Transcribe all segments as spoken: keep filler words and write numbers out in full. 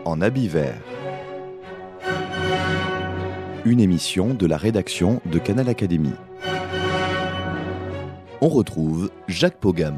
en habit vert. Une émission de la rédaction de Canal Académie. On retrouve Jacques Pogam.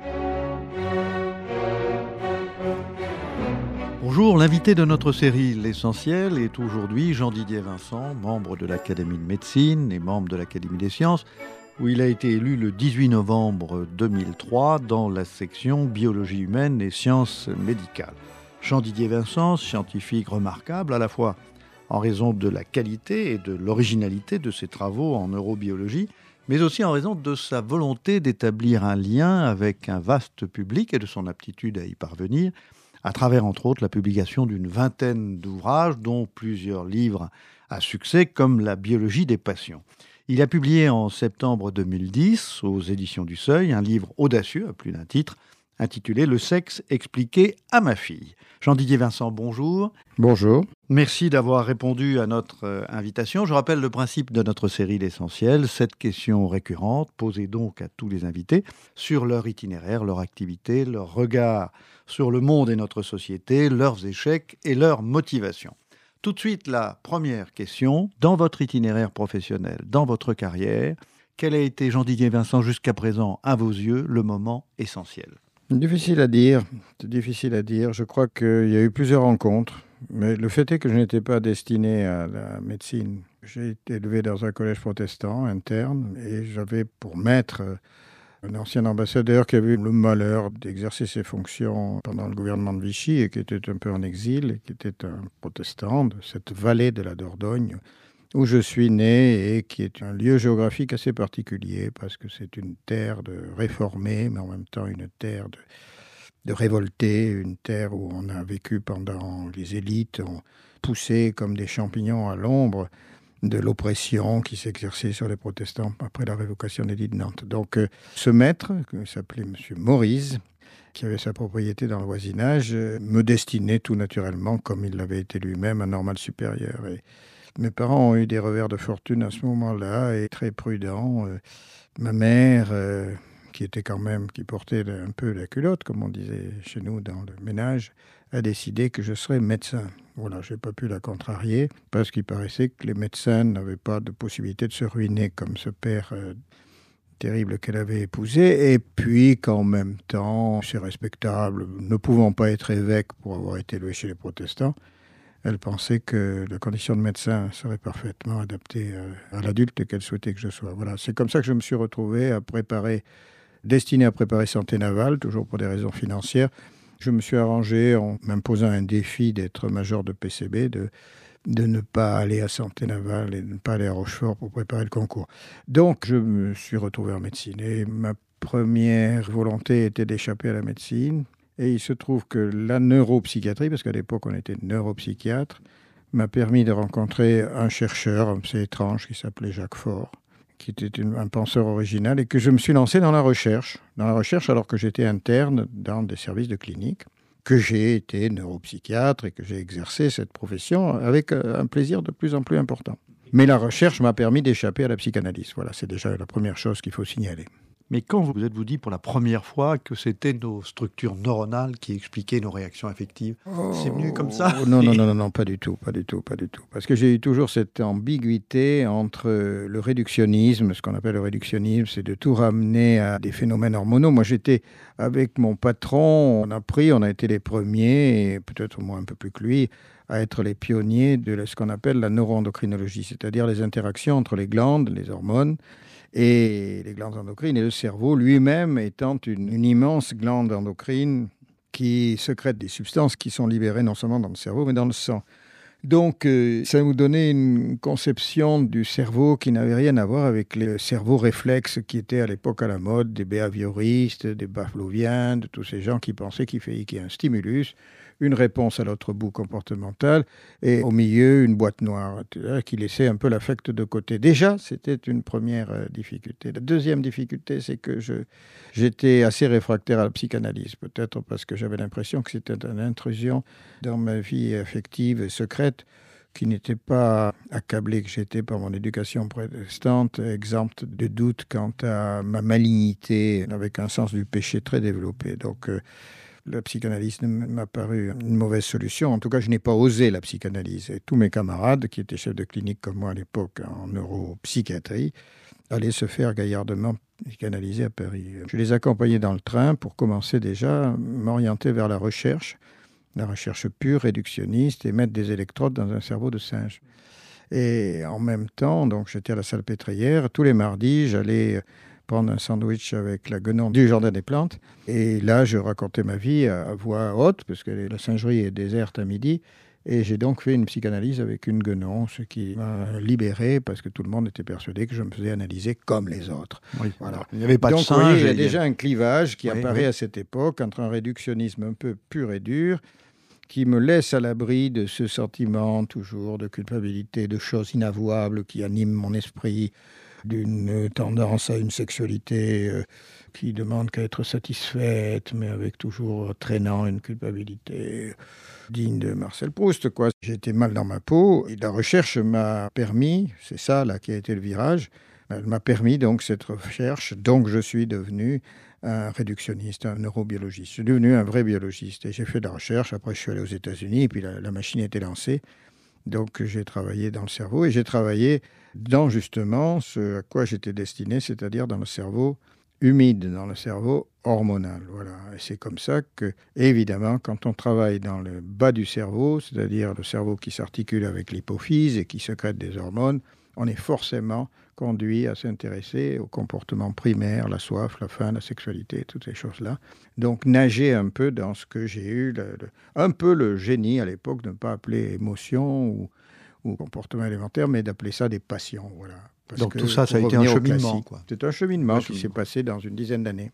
Bonjour, l'invité de notre série L'Essentiel est aujourd'hui Jean-Didier Vincent, membre de l'Académie de médecine et membre de l'Académie des sciences, où il a été élu le dix-huit novembre deux mille trois dans la section biologie humaine et sciences médicales. Jean-Didier Vincent, scientifique remarquable à la fois en raison de la qualité et de l'originalité de ses travaux en neurobiologie, mais aussi en raison de sa volonté d'établir un lien avec un vaste public et de son aptitude à y parvenir, à travers entre autres la publication d'une vingtaine d'ouvrages, dont plusieurs livres à succès comme La biologie des passions. Il a publié en septembre deux mille dix, aux éditions du Seuil, un livre audacieux à plus d'un titre, intitulé « Le sexe expliqué à ma fille ». Jean-Didier Vincent, bonjour. Bonjour. Merci d'avoir répondu à notre euh, invitation. Je rappelle le principe de notre série L'Essentiel, cette question récurrente, posée donc à tous les invités, sur leur itinéraire, leur activité, leur regard sur le monde et notre société, leurs échecs et leurs motivations. Tout de suite, la première question. Dans votre itinéraire professionnel, dans votre carrière, quel a été, Jean-Didier Vincent, jusqu'à présent, à vos yeux, le moment essentiel ? Difficile à dire, c'est difficile à dire. Je crois qu'il y a eu plusieurs rencontres, mais le fait est que je n'étais pas destiné à la médecine. J'ai été élevé dans un collège protestant interne et j'avais pour maître un ancien ambassadeur qui avait eu le malheur d'exercer ses fonctions pendant le gouvernement de Vichy et qui était un peu en exil et qui était un protestant de cette vallée de la Dordogne où je suis né et qui est un lieu géographique assez particulier parce que c'est une terre de réformés, mais en même temps une terre de, de révoltés, une terre où on a vécu pendant les élites, ont poussé comme des champignons à l'ombre de l'oppression qui s'exerçait sur les protestants après la révocation de l'édit de Nantes. Donc euh, ce maître, qui s'appelait M. Maurice, qui avait sa propriété dans le voisinage, euh, me destinait tout naturellement, comme il l'avait été lui-même, à Normal supérieur. Et mes parents ont eu des revers de fortune à ce moment-là, et très prudents. Euh, ma mère, euh, qui était quand même, qui portait un peu la culotte, comme on disait chez nous dans le ménage, a décidé que je serais médecin. Voilà, je n'ai pas pu la contrarier, parce qu'il paraissait que les médecins n'avaient pas de possibilité de se ruiner comme ce père euh, terrible qu'elle avait épousé, et puis qu'en même temps, c'est respectable, ne pouvant pas être évêque pour avoir été élevé chez les protestants, elle pensait que la condition de médecin serait parfaitement adaptée à l'adulte qu'elle souhaitait que je sois. Voilà, c'est comme ça que je me suis retrouvé à préparer, destiné à préparer santé navale, toujours pour des raisons financières. Je me suis arrangé en m'imposant un défi d'être major de P C B, de, de ne pas aller à santé navale et de ne pas aller à Rochefort pour préparer le concours. Donc, je me suis retrouvé en médecine. Et ma première volonté était d'échapper à la médecine. Et il se trouve que la neuropsychiatrie, parce qu'à l'époque on était neuropsychiatre, m'a permis de rencontrer un chercheur assez étrange qui s'appelait Jacques Faure, qui était une, un penseur original, et que je me suis lancé dans la recherche, dans la recherche alors que j'étais interne dans des services de clinique, que j'ai été neuropsychiatre et que j'ai exercé cette profession avec un plaisir de plus en plus important. Mais la recherche m'a permis d'échapper à la psychanalyse. Voilà, c'est déjà la première chose qu'il faut signaler. Mais quand vous êtes-vous dit pour la première fois que c'était nos structures neuronales qui expliquaient nos réactions affectives ? Oh, c'est venu comme ça ? Non, non, non, non, non, pas du tout, pas du tout, pas du tout. Parce que j'ai eu toujours cette ambiguïté entre le réductionnisme, ce qu'on appelle le réductionnisme, c'est de tout ramener à des phénomènes hormonaux. Moi, j'étais avec mon patron, on a pris, on a été les premiers, et peut-être moi un peu plus que lui, à être les pionniers de ce qu'on appelle la neuroendocrinologie, c'est-à-dire les interactions entre les glandes, les hormones, et les glandes endocrines, et le cerveau lui-même étant une, une immense glande endocrine qui sécrète des substances qui sont libérées non seulement dans le cerveau, mais dans le sang. Donc, euh, ça nous donnait une conception du cerveau qui n'avait rien à voir avec le cerveau réflexe qui était à l'époque à la mode, des behavioristes, des pavloviens, de tous ces gens qui pensaient qu'il fallait qu'il y ait un stimulus, une réponse à l'autre bout comportemental, et au milieu, une boîte noire, qui laissait un peu l'affect de côté. Déjà, c'était une première euh, difficulté. La deuxième difficulté, c'est que je, j'étais assez réfractaire à la psychanalyse, peut-être parce que j'avais l'impression que c'était une intrusion dans ma vie affective et secrète, qui n'était pas accablé que j'étais par mon éducation protestante, exempte de doute quant à ma malignité, avec un sens du péché très développé. Donc, euh, la psychanalyse m'a paru une mauvaise solution. En tout cas, je n'ai pas osé la psychanalyse. Et tous mes camarades, qui étaient chefs de clinique comme moi à l'époque en neuropsychiatrie, allaient se faire gaillardement psychanalyser à Paris. Je les accompagnais dans le train pour commencer déjà à m'orienter vers la recherche, la recherche pure, réductionniste, et mettre des électrodes dans un cerveau de singe. Et en même temps, donc j'étais à la Salpêtrière. Tous les mardis, j'allais prendre un sandwich avec la guenon du Jardin des Plantes. Et là, je racontais ma vie à voix haute, parce que la singerie est déserte à midi. Et j'ai donc fait une psychanalyse avec une guenon, ce qui m'a libéré, parce que tout le monde était persuadé que je me faisais analyser comme les autres. Oui. Voilà. Il n'y avait pas donc, de singe. voyez, il y a déjà un clivage qui oui, apparaît oui. à cette époque entre un réductionnisme un peu pur et dur, qui me laisse à l'abri de ce sentiment toujours de culpabilité, de choses inavouables qui animent mon esprit, d'une tendance à une sexualité euh, qui demande qu'à être satisfaite, mais avec toujours traînant une culpabilité digne de Marcel Proust, quoi. J'étais mal dans ma peau et la recherche m'a permis, c'est ça là qui a été le virage, elle m'a permis donc cette recherche, donc je suis devenu un réductionniste, un neurobiologiste. Je suis devenu un vrai biologiste et j'ai fait de la recherche. Après, je suis allé aux États-Unis et puis la, la machine était lancée. Donc, j'ai travaillé dans le cerveau et j'ai travaillé dans justement ce à quoi j'étais destiné, c'est-à-dire dans le cerveau humide, dans le cerveau hormonal. Voilà. Et c'est comme ça que, évidemment, quand on travaille dans le bas du cerveau, c'est-à-dire le cerveau qui s'articule avec l'hypophyse et qui sécrète des hormones, on est forcément conduit à s'intéresser au comportement primaire, la soif, la faim, la sexualité, toutes ces choses-là. Donc, nager un peu dans ce que j'ai eu, le, le, un peu le génie à l'époque de ne pas appeler émotion ou, ou comportement élémentaire, mais d'appeler ça des passions. Voilà. Parce Donc que, tout ça, ça a été un cheminement. Quoi. C'est un cheminement un qui cheminement. s'est passé dans une dizaine d'années.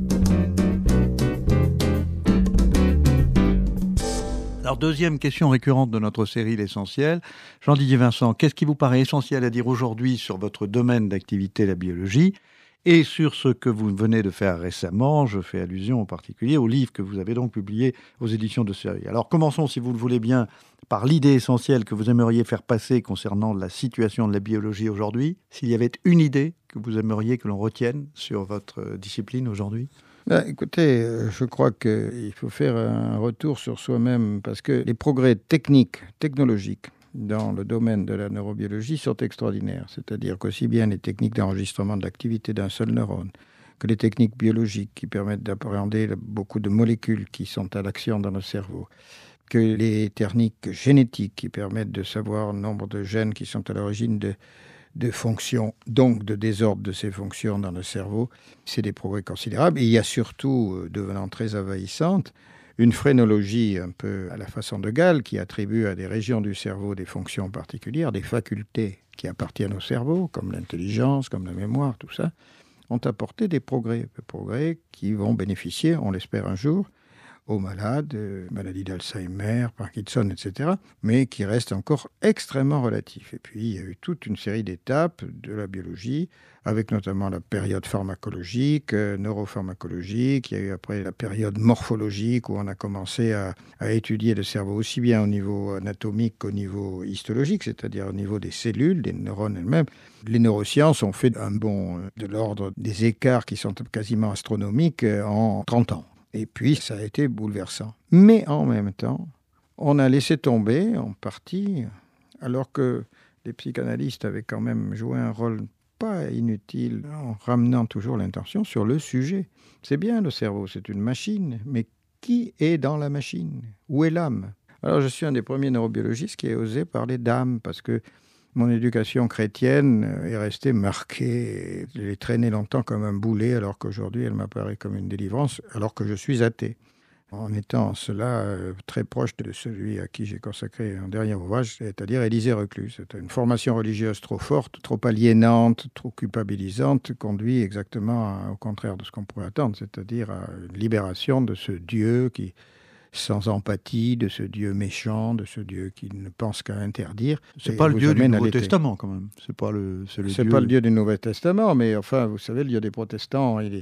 Alors, deuxième question récurrente de notre série L'Essentiel. Jean-Didier Vincent, qu'est-ce qui vous paraît essentiel à dire aujourd'hui sur votre domaine d'activité, la biologie, et sur ce que vous venez de faire récemment? Je fais allusion en particulier au livre que vous avez donc publié aux éditions de Seuil. Alors, commençons, si vous le voulez bien, par l'idée essentielle que vous aimeriez faire passer concernant la situation de la biologie aujourd'hui. S'il y avait une idée que vous aimeriez que l'on retienne sur votre discipline aujourd'hui? Ben, écoutez, euh, je crois qu'il faut faire un retour sur soi-même parce que les progrès techniques, technologiques dans le domaine de la neurobiologie sont extraordinaires. C'est-à-dire qu'aussi bien les techniques d'enregistrement de l'activité d'un seul neurone que les techniques biologiques qui permettent d'appréhender beaucoup de molécules qui sont à l'action dans le cerveau, que les techniques génétiques qui permettent de savoir le nombre de gènes qui sont à l'origine de de fonctions, donc de désordre de ces fonctions dans le cerveau, c'est des progrès considérables. Et il y a surtout, euh, devenant très envahissante, une phrénologie un peu à la façon de Gall qui attribue à des régions du cerveau des fonctions particulières, des facultés qui appartiennent au cerveau, comme l'intelligence, comme la mémoire, tout ça, ont apporté des progrès, des progrès qui vont bénéficier, on l'espère un jour, aux malades, euh, maladies d'Alzheimer, Parkinson, et cetera, mais qui restent encore extrêmement relatifs. Et puis, il y a eu toute une série d'étapes de la biologie, avec notamment la période pharmacologique, euh, neuropharmacologique, il y a eu après la période morphologique, où on a commencé à, à étudier le cerveau aussi bien au niveau anatomique qu'au niveau histologique, c'est-à-dire au niveau des cellules, des neurones elles-mêmes. Les neurosciences ont fait un bond de l'ordre des écarts qui sont quasiment astronomiques en trente ans. Et puis, ça a été bouleversant. Mais en même temps, on a laissé tomber en partie, alors que les psychanalystes avaient quand même joué un rôle pas inutile en ramenant toujours l'intention sur le sujet. C'est bien le cerveau, c'est une machine, mais qui est dans la machine? Où est l'âme? Alors, je suis un des premiers neurobiologistes qui a osé parler d'âme, parce que mon éducation chrétienne est restée marquée. Je l'ai traînée longtemps comme un boulet, alors qu'aujourd'hui, elle m'apparaît comme une délivrance, alors que je suis athée. En étant cela euh, très proche de celui à qui j'ai consacré un dernier ouvrage, c'est-à-dire Élisée Reclus. C'est une formation religieuse trop forte, trop aliénante, trop culpabilisante, conduit exactement à, au contraire de ce qu'on pourrait attendre, c'est-à-dire à une libération de ce Dieu qui... sans empathie, de ce Dieu méchant, de ce Dieu qui ne pense qu'à interdire. C'est pas le Dieu du Nouveau Testament, quand même. C'est pas le, c'est le c'est Dieu... pas le Dieu du Nouveau Testament, mais enfin, vous savez, le Dieu des protestants, il est,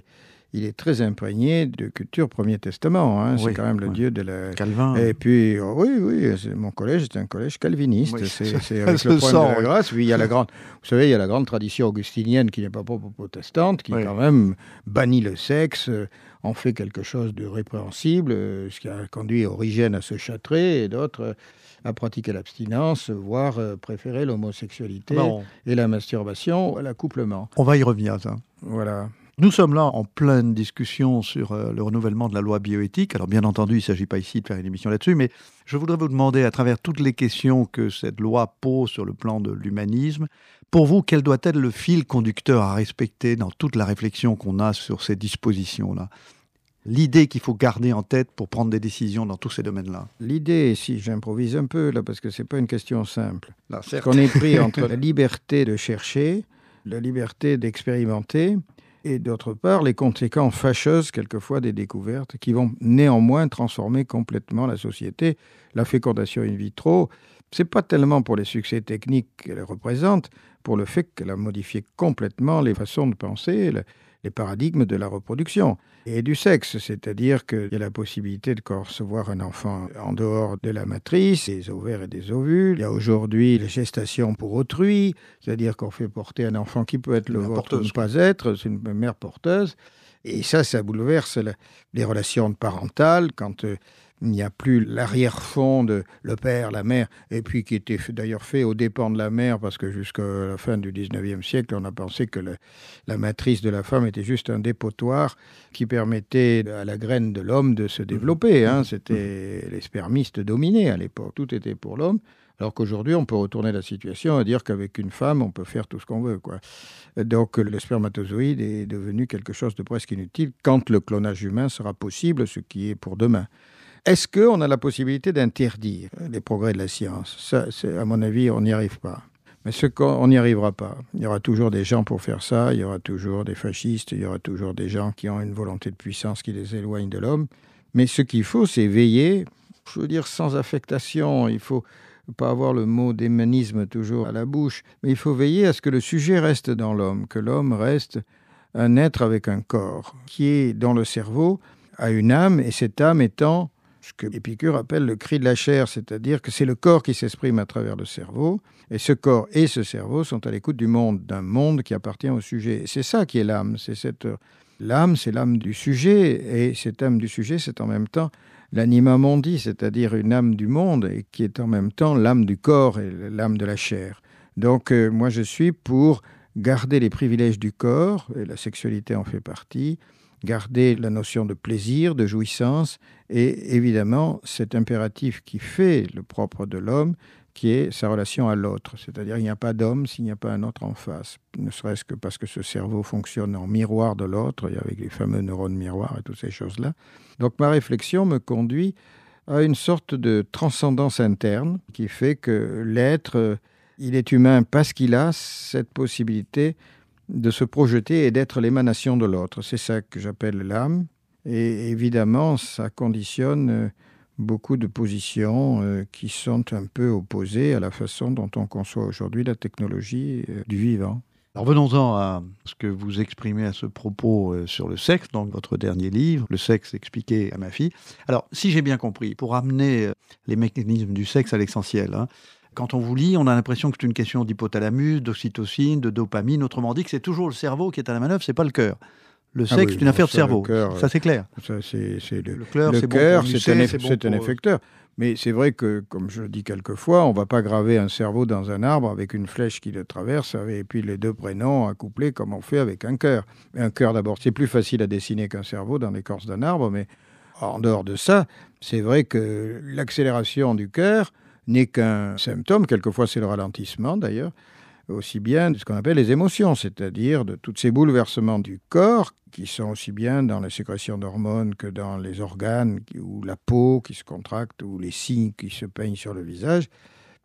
il est très imprégné de culture Premier Testament. Hein. C'est oui, quand même le oui. Dieu de la... Calvin. Et puis, oh oui, oui, c'est... mon collège est un collège calviniste. Oui, c'est, c'est ça avec se le point sent, de la oui. grâce. Puis il y a la grande... Vous savez, il y a la grande tradition augustinienne qui n'est pas propre protestante, qui oui. quand même bannit le sexe, euh, en fait quelque chose de répréhensible, euh, ce qui a conduit Origène à se châtrer et d'autres euh, à pratiquer l'abstinence, voire euh, préférer l'homosexualité Bon. et la masturbation à l'accouplement. On va y revenir, ça. Voilà. Nous sommes là en pleine discussion sur euh, le renouvellement de la loi bioéthique. Alors bien entendu, il ne s'agit pas ici de faire une émission là-dessus, mais je voudrais vous demander, à travers toutes les questions que cette loi pose sur le plan de l'humanisme, pour vous, quel doit être le fil conducteur à respecter dans toute la réflexion qu'on a sur ces dispositions-là ? L'idée qu'il faut garder en tête pour prendre des décisions dans tous ces domaines-là. L'idée, si j'improvise un peu là, parce que ce n'est pas une question simple, Là, certes. qu'on est pris entre la liberté de chercher, la liberté d'expérimenter, et d'autre part, les conséquences fâcheuses, quelquefois, des découvertes qui vont néanmoins transformer complètement la société. La fécondation in vitro, ce n'est pas tellement pour les succès techniques qu'elle représente, pour le fait qu'elle a modifié complètement les façons de penser, le, les paradigmes de la reproduction et du sexe. C'est-à-dire qu'il y a la possibilité de concevoir un enfant en dehors de la matrice, des ovaires et des ovules. Il y a aujourd'hui la gestation pour autrui, c'est-à-dire qu'on fait porter un enfant qui peut être le vôtre ou ne pas être, c'est une mère porteuse. Et ça, ça bouleverse la, les relations parentales quand euh, il n'y a plus l'arrière-fond de le père, la mère, et puis qui était d'ailleurs fait aux dépens de la mère, parce que jusqu'à la fin du dix-neuvième siècle, on a pensé que le, la matrice de la femme était juste un dépotoir qui permettait à la graine de l'homme de se développer. Hein. C'était les spermistes dominaient à l'époque, tout était pour l'homme. Alors qu'aujourd'hui, on peut retourner la situation et dire qu'avec une femme, on peut faire tout ce qu'on veut, quoi. Donc, le spermatozoïde est devenu quelque chose de presque inutile quand le clonage humain sera possible, ce qui est pour demain. Est-ce qu'on a la possibilité d'interdire les progrès de la science ? Ça, c'est, à mon avis, on n'y arrive pas. Mais ce qu'on n'y arrivera pas. Il y aura toujours des gens pour faire ça, il y aura toujours des fascistes, il y aura toujours des gens qui ont une volonté de puissance qui les éloigne de l'homme. Mais ce qu'il faut, c'est veiller, je veux dire sans affectation, il faut pas avoir le mot d'humanisme toujours à la bouche, mais il faut veiller à ce que le sujet reste dans l'homme, que l'homme reste un être avec un corps, qui est dans le cerveau, a une âme, et cette âme étant ce que Épicure appelle le cri de la chair, c'est-à-dire que c'est le corps qui s'exprime à travers le cerveau, et ce corps et ce cerveau sont à l'écoute du monde, d'un monde qui appartient au sujet. Et c'est ça qui est l'âme, c'est cette... L'âme, c'est l'âme du sujet, et cette âme du sujet, c'est en même temps l'anima mundi, c'est-à-dire une âme du monde, et qui est en même temps l'âme du corps et l'âme de la chair. Donc, euh, moi, je suis pour garder les privilèges du corps, et la sexualité en fait partie, garder la notion de plaisir, de jouissance, et évidemment, cet impératif qui fait le propre de l'homme, qui est sa relation à l'autre. C'est-à-dire, il n'y a pas d'homme s'il n'y a pas un autre en face. Ne serait-ce que parce que ce cerveau fonctionne en miroir de l'autre, et avec les fameux neurones miroirs et toutes ces choses-là. Donc, ma réflexion me conduit à une sorte de transcendance interne qui fait que l'être, il est humain parce qu'il a cette possibilité de se projeter et d'être l'émanation de l'autre. C'est ça que j'appelle l'âme. Et évidemment, ça conditionne beaucoup de positions euh, qui sont un peu opposées à la façon dont on conçoit aujourd'hui la technologie euh, du vivant. Alors venons-en à ce que vous exprimez à ce propos euh, sur le sexe, dans votre dernier livre, Le sexe expliqué à ma fille. Alors, si j'ai bien compris, pour amener euh, les mécanismes du sexe à l'essentiel, hein, quand on vous lit, on a l'impression que c'est une question d'hypothalamus, d'ocytocine, de dopamine, autrement dit que c'est toujours le cerveau qui est à la manœuvre, c'est pas le cœur. Le sexe, ah oui, c'est une affaire ça, de cerveau, cœur, ça c'est clair. Ça, c'est, c'est le, le cœur, le c'est, cœur, bon c'est, un, musser, c'est, bon c'est un pour... effecteur. Mais c'est vrai que, comme je le dis quelquefois, on ne va pas graver un cerveau dans un arbre avec une flèche qui le traverse et puis les deux prénoms accouplés comme on fait avec un cœur. Un cœur, d'abord, c'est plus facile à dessiner qu'un cerveau dans l'écorce d'un arbre, mais en dehors de ça, c'est vrai que l'accélération du cœur n'est qu'un symptôme, quelquefois c'est le ralentissement d'ailleurs, aussi bien de ce qu'on appelle les émotions, c'est-à-dire de tous ces bouleversements du corps qui sont aussi bien dans la sécrétion d'hormones que dans les organes, ou la peau qui se contracte, ou les signes qui se peignent sur le visage.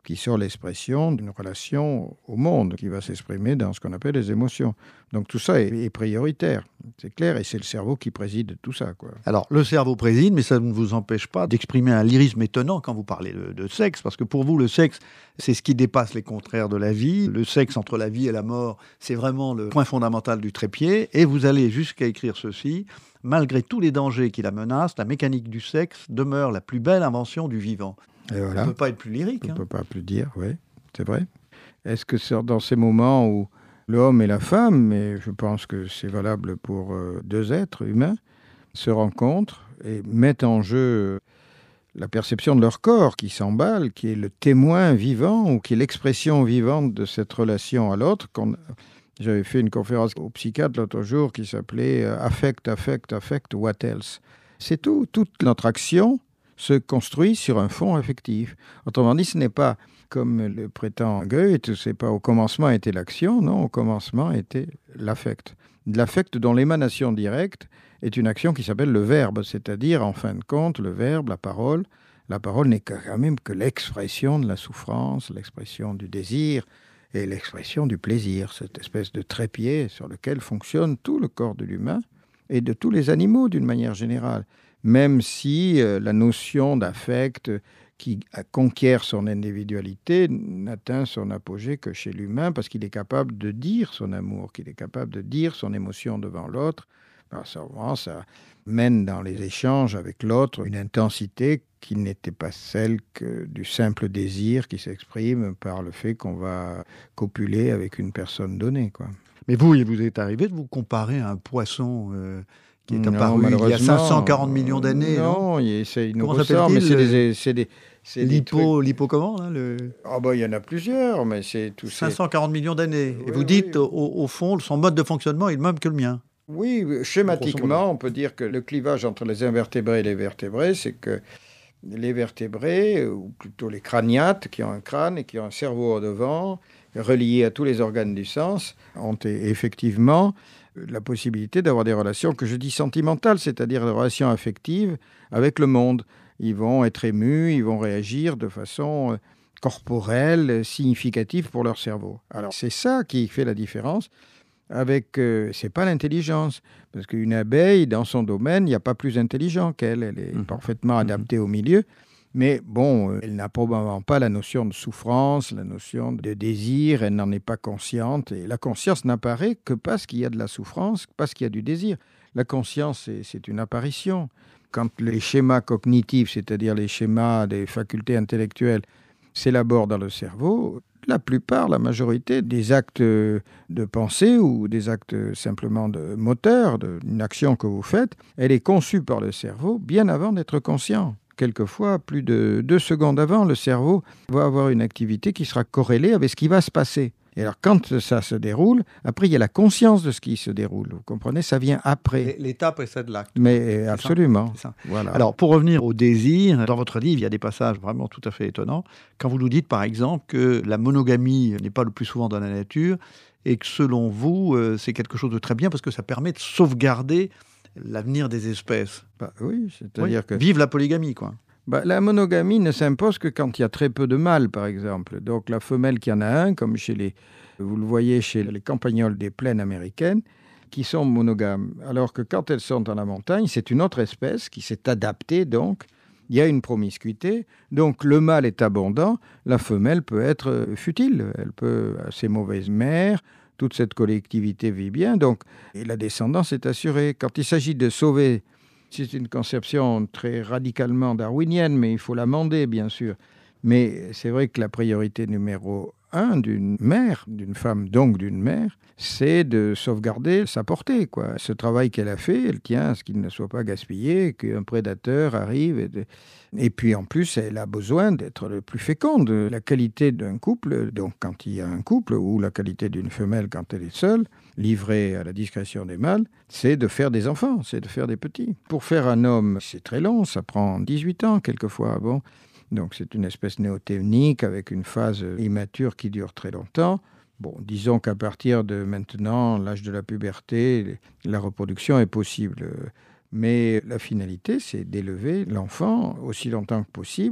qui sont l'expression d'une relation au monde, qui va s'exprimer dans ce qu'on appelle les émotions. Donc tout ça est, est prioritaire, c'est clair, et c'est le cerveau qui préside tout ça, quoi. Alors, le cerveau préside, mais ça ne vous empêche pas d'exprimer un lyrisme étonnant quand vous parlez de, de sexe, parce que pour vous, le sexe, c'est ce qui dépasse les contraires de la vie. Le sexe entre la vie et la mort, c'est vraiment le point fondamental du trépied, et vous allez jusqu'à écrire ceci: malgré tous les dangers qui la menacent, la mécanique du sexe demeure la plus belle invention du vivant. Et voilà. On ne peut pas être plus lyrique. On ne hein. peut pas plus dire, oui, c'est vrai. Est-ce que c'est dans ces moments où l'homme et la femme, mais je pense que c'est valable pour euh, deux êtres humains, se rencontrent et mettent en jeu la perception de leur corps qui s'emballe, qui est le témoin vivant ou qui est l'expression vivante de cette relation à l'autre. Qu'on... J'avais fait une conférence au psychiatre l'autre jour qui s'appelait euh, « Affect, affect, affect, what else ?» C'est tout, toute notre action se construit sur un fond affectif. Autrement dit, ce n'est pas, comme le prétend Goethe, c'est pas au commencement était l'action, non, au commencement était l'affect. L'affect dont l'émanation directe est une action qui s'appelle le verbe, c'est-à-dire, en fin de compte, le verbe, la parole. La parole n'est quand même que l'expression de la souffrance, l'expression du désir et l'expression du plaisir, cette espèce de trépied sur lequel fonctionne tout le corps de l'humain et de tous les animaux d'une manière générale. Même si euh, la notion d'affect qui conquiert son individualité n'atteint son apogée que chez l'humain, parce qu'il est capable de dire son amour, qu'il est capable de dire son émotion devant l'autre. Alors, souvent, ça mène dans les échanges avec l'autre une intensité qui n'était pas celle que du simple désir qui s'exprime par le fait qu'on va copuler avec une personne donnée, quoi. Mais vous, il vous est arrivé de vous comparer à un poisson euh, qui est Non, apparu il y a cinq cent quarante millions d'années, non, non, il, c'est, il nous Comment ressemble, mais s'appelle-t-il, c'est des, c'est des, c'est des L'hypo, trucs... l'hypo comment là, le... Ah ben, il y en a plusieurs, mais c'est tout cinq ces... cent quarante millions d'années. Et Oui, vous dites, oui. au, au fond, son mode de fonctionnement est le même que le mien. Oui, Grosso schématiquement, modo. on peut dire que le clivage entre les invertébrés et les vertébrés, c'est que les vertébrés, ou plutôt les crâniates, qui ont un crâne et qui ont un cerveau au devant, reliés à tous les organes du sens, ont effectivement la possibilité d'avoir des relations que je dis sentimentales, c'est-à-dire des relations affectives avec le monde. Ils vont être émus, ils vont réagir de façon corporelle, significative pour leur cerveau. Alors c'est ça qui fait la différence. Avec, euh, c'est pas l'intelligence, parce qu'une abeille, dans son domaine, il n'y a pas plus intelligent qu'elle, elle est mmh. parfaitement adaptée mmh. au milieu, mais bon, euh, elle n'a probablement pas la notion de souffrance, la notion de désir, elle n'en est pas consciente, et la conscience n'apparaît que parce qu'il y a de la souffrance, parce qu'il y a du désir. La conscience, c'est, c'est une apparition. Quand les schémas cognitifs, c'est-à-dire les schémas des facultés intellectuelles, s'élaborent dans le cerveau, la plupart, la majorité des actes de pensée ou des actes simplement de moteur, d'une action que vous faites, elle est conçue par le cerveau bien avant d'être conscient. Quelquefois, plus de deux secondes avant, le cerveau va avoir une activité qui sera corrélée avec ce qui va se passer. Et alors, quand ça se déroule, après, il y a la conscience de ce qui se déroule. Vous comprenez ? Ça vient après. L'étape précède l'acte. Mais c'est absolument. Ça, c'est ça. Voilà. Alors, pour revenir au désir, dans votre livre, il y a des passages vraiment tout à fait étonnants. Quand vous nous dites, par exemple, que la monogamie n'est pas le plus souvent dans la nature et que, selon vous, euh, c'est quelque chose de très bien parce que ça permet de sauvegarder l'avenir des espèces. Bah, oui, c'est-à-dire oui. que... Vive la polygamie, quoi. Bah, la monogamie ne s'impose que quand il y a très peu de mâles, par exemple. Donc la femelle qui en a un, comme chez les, vous le voyez chez les campagnols des plaines américaines, qui sont monogames. Alors que quand elles sont dans la montagne, c'est une autre espèce qui s'est adaptée, donc il y a une promiscuité. Donc le mâle est abondant, la femelle peut être futile, elle peut assez mauvaise mère, toute cette collectivité vit bien, donc et la descendance est assurée. Quand il s'agit de sauver... C'est une conception très radicalement darwinienne, mais il faut l'amender, bien sûr. Mais c'est vrai que la priorité numéro un d'une mère, d'une femme, donc d'une mère, c'est de sauvegarder sa portée, quoi. Ce travail qu'elle a fait, elle tient à ce qu'il ne soit pas gaspillé, qu'un prédateur arrive. Et, de... et puis en plus, elle a besoin d'être le plus féconde. La qualité d'un couple, donc quand il y a un couple, ou la qualité d'une femelle quand elle est seule, livrée à la discrétion des mâles, c'est de faire des enfants, c'est de faire des petits. Pour faire un homme, c'est très long, ça prend dix-huit ans quelquefois, bon. Donc c'est une espèce néoténique avec une phase immature qui dure très longtemps. Bon, disons qu'à partir de maintenant, l'âge de la puberté, la reproduction est possible. Mais la finalité, c'est d'élever l'enfant aussi longtemps que possible,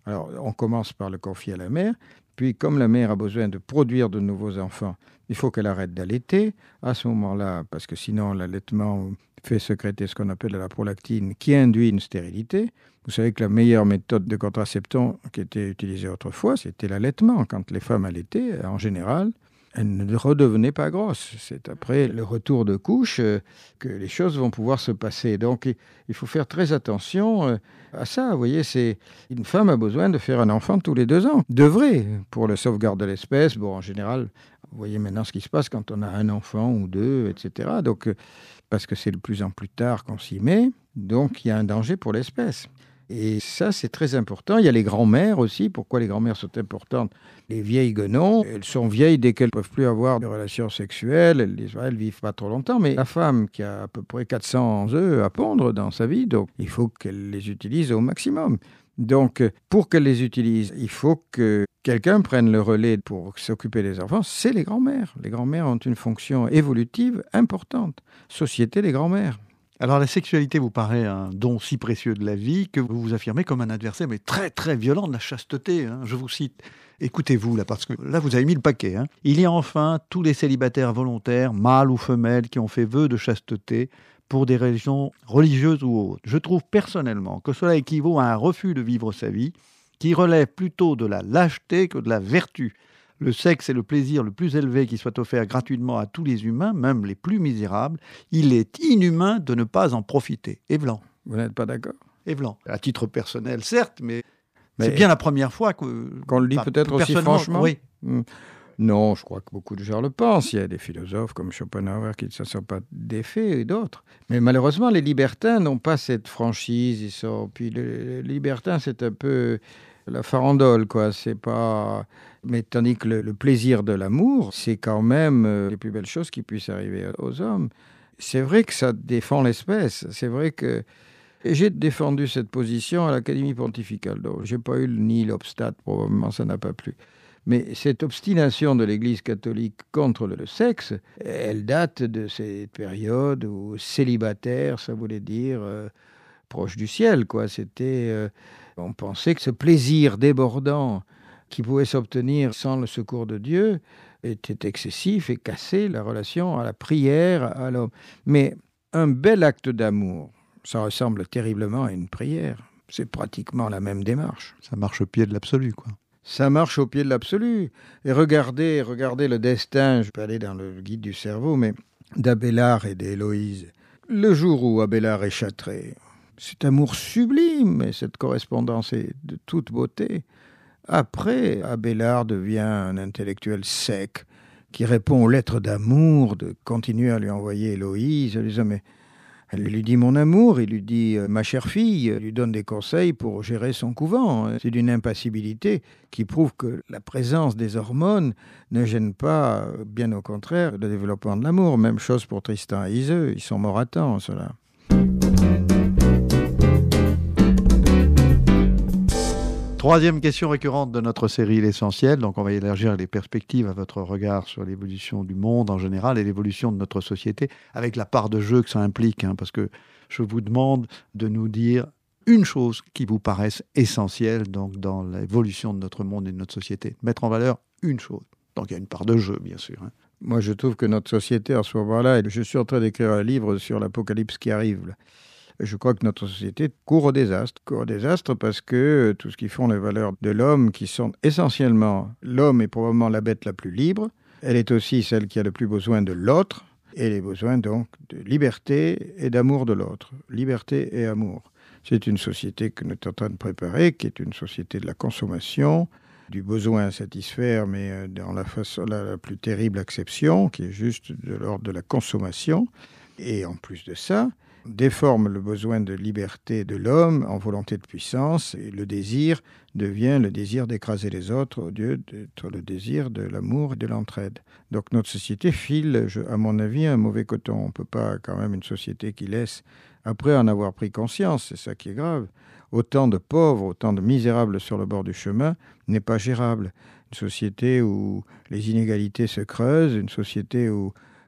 Alors, on commence par le confier à la mère. Puis, comme la mère a besoin de produire de nouveaux enfants, il faut qu'elle arrête d'allaiter. À ce moment-là, parce que sinon, l'allaitement fait sécréter ce qu'on appelle la prolactine, qui induit une stérilité. Vous savez que la meilleure méthode de contraception qui était utilisée autrefois, c'était l'allaitement. Quand les femmes allaitaient, en général, elles ne redevenaient pas grosses. C'est après le retour de couche euh, que les choses vont pouvoir se passer. Donc, il faut faire très attention euh, à ça. Vous voyez, c'est une femme a besoin de faire un enfant tous les deux ans. Devrait, pour la sauvegarde de l'espèce. Bon, en général, vous voyez maintenant ce qui se passe quand on a un enfant ou deux, et cetera. Donc, euh, parce que c'est de plus en plus tard qu'on s'y met. Donc, il y a un danger pour l'espèce. Et ça, c'est très important. Il y a les grand-mères aussi. Pourquoi les grand-mères sont importantes? Les vieilles guenons, elles sont vieilles dès qu'elles ne peuvent plus avoir de relations sexuelles. Elles disent, ouais, elles ne vivent pas trop longtemps. Mais la femme qui a à peu près quatre cents œufs à pondre dans sa vie, donc il faut qu'elle les utilise au maximum. Donc, pour qu'elle les utilise, il faut que quelqu'un prenne le relais pour s'occuper des enfants. C'est les grand-mères. Les grand-mères ont une fonction évolutive importante. Société des grand-mères. Alors la sexualité vous paraît un don si précieux de la vie que vous vous affirmez comme un adversaire, mais très très violent de la chasteté. Hein. Je vous cite, écoutez-vous là, parce que là vous avez mis le paquet. Hein. Il y a enfin tous les célibataires volontaires, mâles ou femelles, qui ont fait vœu de chasteté pour des raisons religieuses ou autres. Je trouve personnellement que cela équivaut à un refus de vivre sa vie, qui relève plutôt de la lâcheté que de la vertu. Le sexe est le plaisir le plus élevé qui soit offert gratuitement à tous les humains, même les plus misérables. Il est inhumain de ne pas en profiter. Evlan. Vous n'êtes pas d'accord? Evlan. À titre personnel, certes, mais, mais c'est bien la première fois que... qu'on le dit enfin, peut-être aussi franchement. Oui. Mmh. Non, je crois que beaucoup de gens le pensent. Il y a des philosophes comme Schopenhauer qui ne se sont pas défaits et d'autres. Mais malheureusement, les libertins n'ont pas cette franchise. Ils sont... Puis les libertins, c'est un peu la farandole, quoi. C'est pas... Mais tandis que le, le plaisir de l'amour, c'est quand même euh, les plus belles choses qui puissent arriver aux hommes. C'est vrai que ça défend l'espèce. C'est vrai que et j'ai défendu cette position à l'Académie pontificale. Donc, je n'ai pas eu ni l'obstat, probablement ça n'a pas plu. Mais cette obstination de l'Église catholique contre le sexe, elle date de cette période où célibataire, ça voulait dire euh, proche du ciel, quoi. C'était, euh, on pensait que ce plaisir débordant qui pouvait s'obtenir sans le secours de Dieu était excessif et cassait la relation à la prière, à l'homme. Mais un bel acte d'amour, ça ressemble terriblement à une prière. C'est pratiquement la même démarche. Ça marche au pied de l'absolu, quoi. Ça marche au pied de l'absolu. Et regardez, regardez le destin, je peux aller dans le guide du cerveau, mais d'Abélard et d'Héloïse. Le jour où Abélard est châtré, cet amour sublime, et cette correspondance est de toute beauté. Après, Abélard devient un intellectuel sec qui répond aux lettres d'amour, de continuer à lui envoyer Héloïse. Elle lui dit, mais elle lui dit mon amour, il lui dit ma chère fille, il lui donne des conseils pour gérer son couvent. C'est d'une impassibilité qui prouve que la présence des hormones ne gêne pas, bien au contraire, le développement de l'amour. Même chose pour Tristan et Iseux, ils sont morts à temps, ceux-là. Troisième question récurrente de notre série L'Essentiel. Donc, on va élargir les perspectives à votre regard sur l'évolution du monde en général et l'évolution de notre société, avec la part de jeu que ça implique. Hein, parce que je vous demande de nous dire une chose qui vous paraisse essentielle donc, dans l'évolution de notre monde et de notre société. Mettre en valeur une chose. Donc, il y a une part de jeu, bien sûr. Hein. Moi, je trouve que notre société, en ce moment-là, je suis en train d'écrire un livre sur l'apocalypse qui arrive, là. Je crois que notre société court au désastre. Court au désastre parce que tout ce qui font les valeurs de l'homme, qui sont essentiellement... L'homme est probablement la bête la plus libre. Elle est aussi celle qui a le plus besoin de l'autre. Et les besoins, donc, de liberté et d'amour de l'autre. Liberté et amour. C'est une société que nous sommes en train de préparer, qui est une société de la consommation, du besoin à satisfaire, mais dans la, façon, la, la plus terrible acception, qui est juste de l'ordre de la consommation. Et en plus de ça... déforme le besoin de liberté de l'homme en volonté de puissance et le désir devient le désir d'écraser les autres au lieu d'être le désir de l'amour et de l'entraide. Donc notre société file, je, à mon avis, un mauvais coton. On ne peut pas quand même une société qui laisse, après en avoir pris conscience, c'est ça qui est grave, autant de pauvres, autant de misérables sur le bord du chemin n'est pas gérable. Une société où les inégalités se creusent, une société où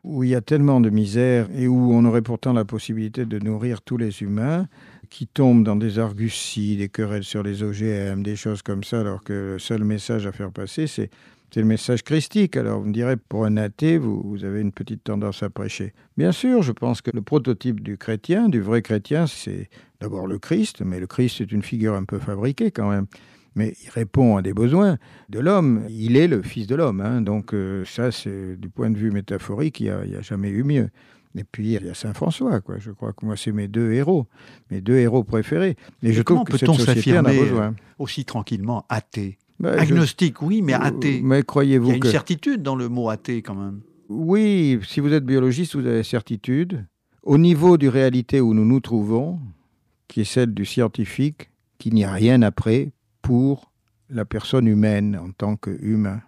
où il y a tellement de misère et où on aurait pourtant la possibilité de nourrir tous les humains, qui tombent dans des arguties, des querelles sur les O G M, des choses comme ça, alors que le seul message à faire passer, c'est, c'est le message christique. Alors vous me direz, pour un athée, vous, vous avez une petite tendance à prêcher. Bien sûr, je pense que le prototype du chrétien, du vrai chrétien, c'est d'abord le Christ, mais le Christ est une figure un peu fabriquée quand même. Mais il répond à des besoins de l'homme. Il est le Fils de l'homme. Hein. Donc euh, ça, c'est du point de vue métaphorique, il n'y a, a jamais eu mieux. Et puis, il y a Saint François, quoi. Je crois que moi, c'est mes deux héros, mes deux héros préférés. Et, Et je trouve que cette société en a besoin. Aussi tranquillement athée bah, Agnostique, je... oui, mais athée. Mais croyez-vous Il y a une que... certitude dans le mot athée, quand même. Oui, si vous êtes biologiste, vous avez certitude. Au niveau du réalité où nous nous trouvons, qui est celle du scientifique, qu'il n'y a rien après pour la personne humaine en tant qu'humain.